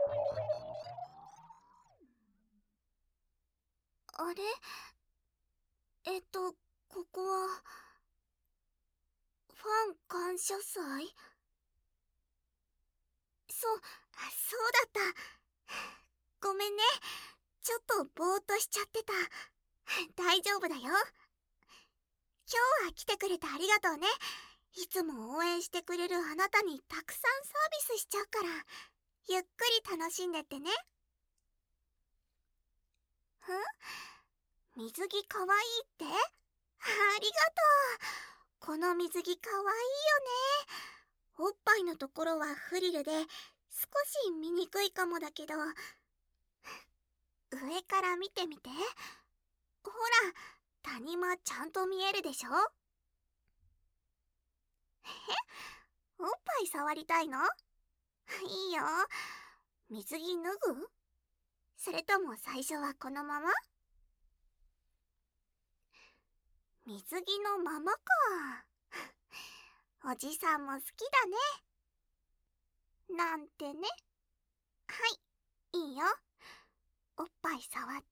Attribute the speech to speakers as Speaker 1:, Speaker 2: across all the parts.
Speaker 1: あれ、ここはファン感謝祭？そうだった。ごめんね、ちょっとぼーっとしちゃってた。大丈夫だよ。今日は来てくれてありがとうね。いつも応援してくれるあなたにたくさんサービスしちゃうから、ゆっくり楽しんでってね。水着かわいいって？ありがとう。この水着かわいいよね。おっぱいのところはフリルで少し見にくいかもだけど、上から見てみて。ほら、谷間ちゃんと見えるでしょ。おっぱい触りたいの？いいよ。水着脱ぐ？それとも最初はこのまま？水着のままか。おじさんも好きだね。なんてね。はい、いいよ。おっぱい触って。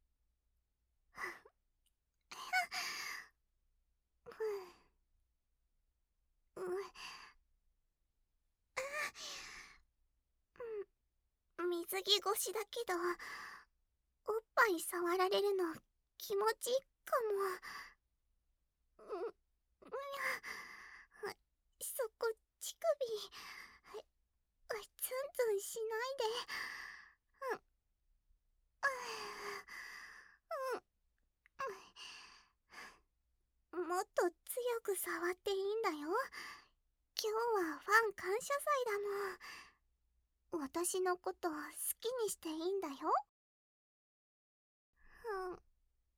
Speaker 1: 水着越しだけど、おっぱい触られるの気持ちいいかも。そこ乳首ツンツンしないで。もっと強く触っていいんだよ。今日はファン感謝祭だもん。私のこと好きにしていいんだよ。うん。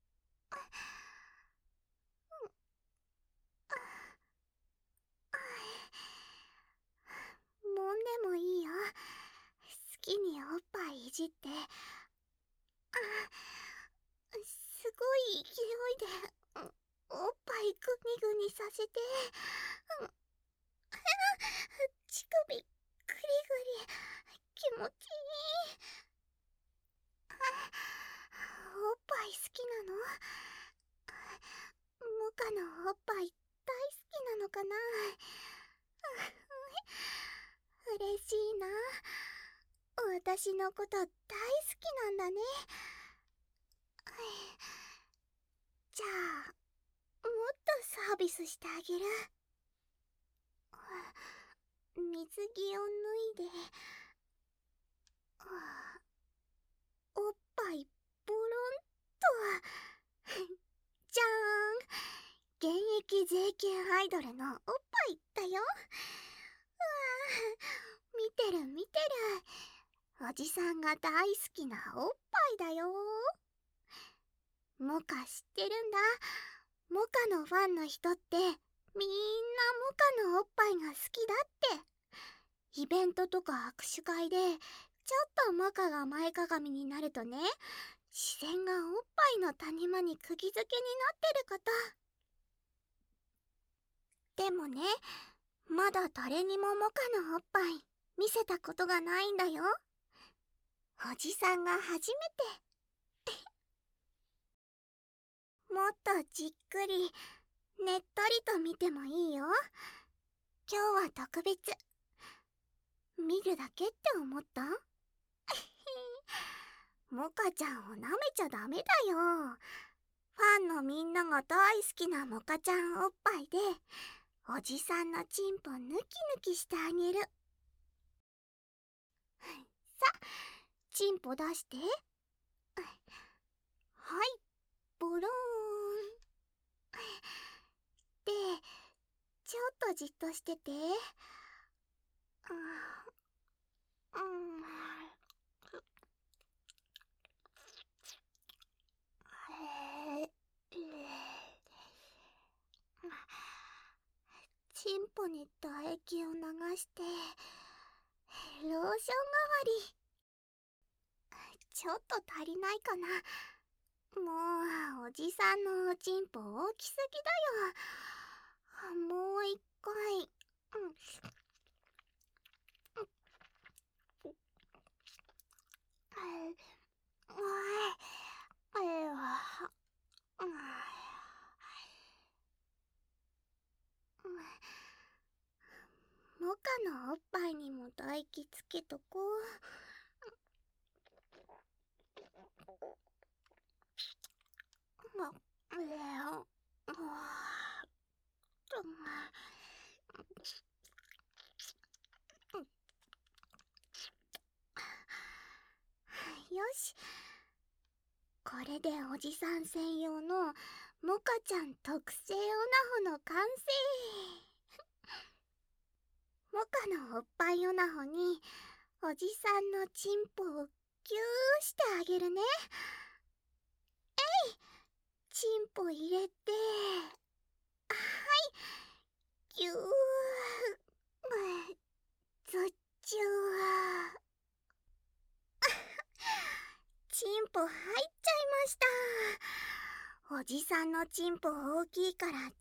Speaker 1: 揉んでもいいよ。好きにおっぱいいじって。すごい勢いでおっぱいグニグニさせて。乳首グリグリ気持ちいい。おっぱい好きなの？モカのおっぱい大好きなのかな？嬉しいな。私のこと大好きなんだね。じゃあ、もっとサービスしてあげる。水着を脱いで、おっぱいボロンと。じゃーん、現役 JK アイドルのおっぱいだよ。見てる見てる。おじさんが大好きなおっぱいだよ。モカ知ってるんだ。モカのファンの人ってみんなモカのおっぱいが好きだって。イベントとか握手会でちょっとモカが前かがみになるとね、視線がおっぱいの谷間に釘付けになってること。でもね、まだ誰にもモカのおっぱい見せたことがないんだよ。おじさんが初めて。もっとじっくりねっとりと見てもいいよ。今日は特別。見るだけって思った？モカちゃんを舐めちゃダメだよ。ファンのみんなが大好きなモカちゃんおっぱいでおじさんのチンポヌキヌキしてあげる。さ、チンポ出して。はい、ボローン。で、ちょっとじっとしてて。チンポに唾液を流してローション代わり。ちょっと足りないかな。もうおじさんのおちんぽ大きすぎだよ。もう一回。 液つけとこう。よし、これでおじさん専用のモカちゃん特製オナホの完成。モカのおっぱいオナホにおじさんのチンポをギューしてあげるね。チンポ入れて、はい、ギュー、ズッチュー。チンポ入っちゃいました。おじさんのチンポ大きいから全部入らないね。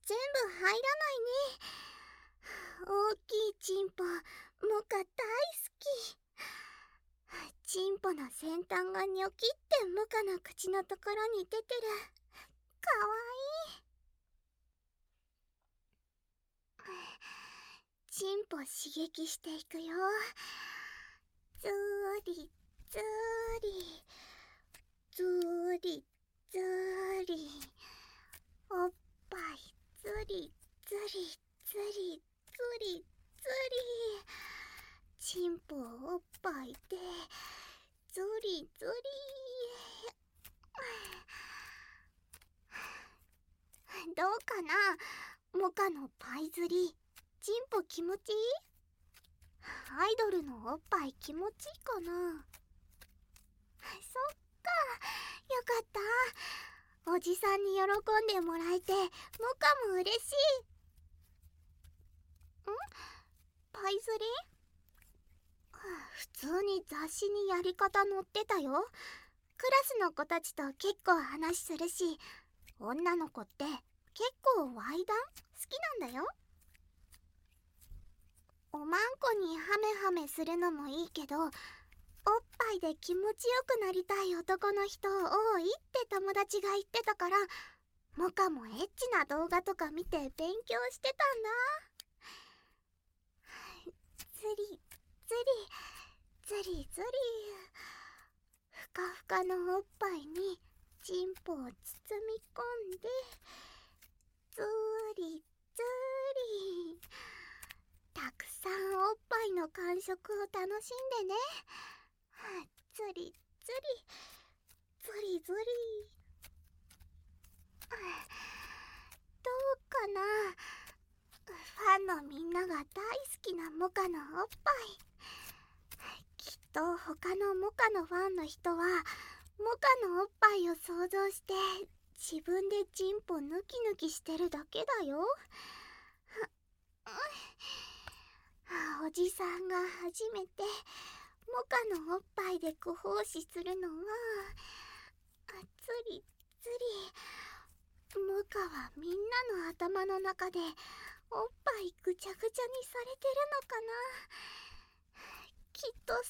Speaker 1: 大きいチンポ、モカ大好き。チンポの先端がニョキってモカの口のところに出てる。かわいい。チンポ刺激していくよ。ズーリズーリズーリズーリ、おっぱいズリズリズリズリズリ、チンポおっぱいでズリズリ。どうかな、モカのパイズリ。チンポ気持ちいい？アイドルのおっぱい気持ちいいかな。そっか、よかった。おじさんに喜んでもらえてモカも嬉しい。パイズリ？普通に雑誌にやり方載ってたよ。クラスの子たちと結構話するし、女の子って結構ワイダン好きなんだよ。おまんこにハメハメするのもいいけど、おっぱいで気持ちよくなりたい男の人多いって友達が言ってたから、モカもエッチな動画とか見て勉強してたんだ。ズリズリズリズリ、ふかふかのおっぱいにチンポを包み込んで、ズリズリ、たくさんおっぱいの感触を楽しんでね。ズリズリズリズリ。どうかな、ファンのみんなが大好きなモカのおっぱい。きっと他のモカのファンの人はモカのおっぱいを想像して自分でチンポヌキヌキしてるだけだよ。おじさんが初めてモカのおっぱいでご奉仕するのは、ズリズリ、モカはみんなの頭の中でおっぱいぐちゃぐちゃにされてるのかな。きっと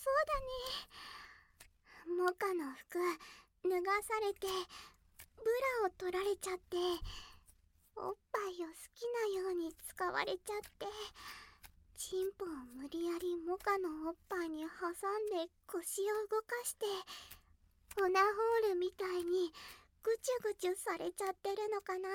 Speaker 1: そうだね。モカの服脱がされてブラを取られちゃって、おっぱいを好きなように使われちゃって、チンポを無理やりモカのおっぱいに挟んで腰を動かして、オナホールみたいにぐちゅぐちゅされちゃってるのかな。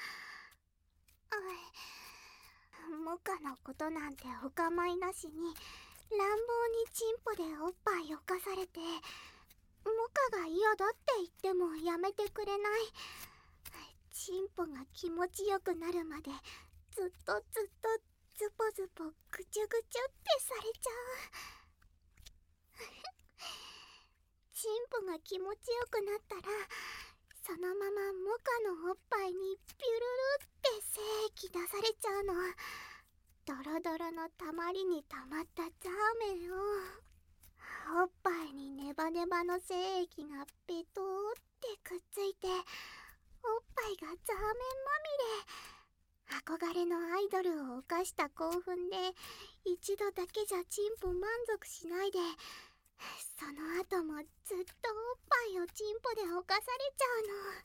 Speaker 1: モカのことなんてお構いなしに乱暴にチンポでおっぱいを犯されて、モカが嫌だって言ってもやめてくれない。チンポが気持ちよくなるまでずっとずっとズポズポぐちゅぐちゅってされちゃう。チンポが気持ちよくなったら、そのままモカのおっぱいにピュルルって精液出されちゃうの。ドロドロのたまりにたまったザーメンを、おっぱいにネバネバの精液がペトーってくっついて、おっぱいがザーメンまみれ。憧れのアイドルを犯した興奮で一度だけじゃチンポ満足しないで、その後もずっとおっぱいをチンポで犯されちゃ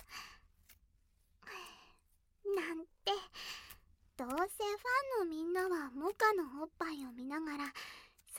Speaker 1: うの。なんて、どうせファンのみんなはモカのおっぱいを見ながら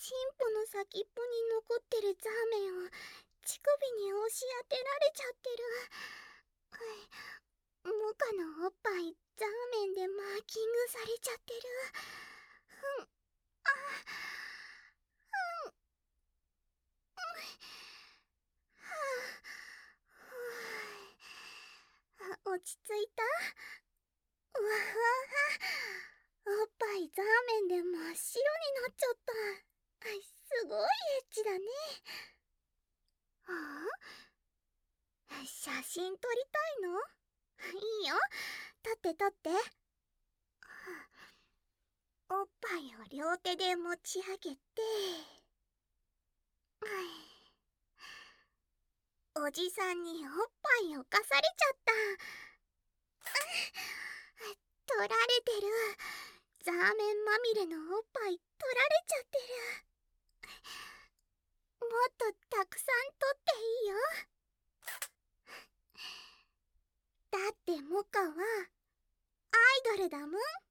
Speaker 1: チンポの先っぽに残ってるザーメンを乳首に押し当てられちゃってる。モカのおっぱいザーメンでマーキングされちゃってる。ふん、あ、ふん、はあ、落ち着いた？うわわわ、おっぱいザーメンで真っ白になっちゃった。すごいエッチだね。はあ、写真撮りたいの？いいよ、撮って撮って。おっぱいを両手で持ち上げて、おじさんにおっぱいをかされちゃった。取られてる。ザーメンまみれのおっぱい取られちゃってる。もっとたくさん取っていいよ。だってモカはアイドルだもん。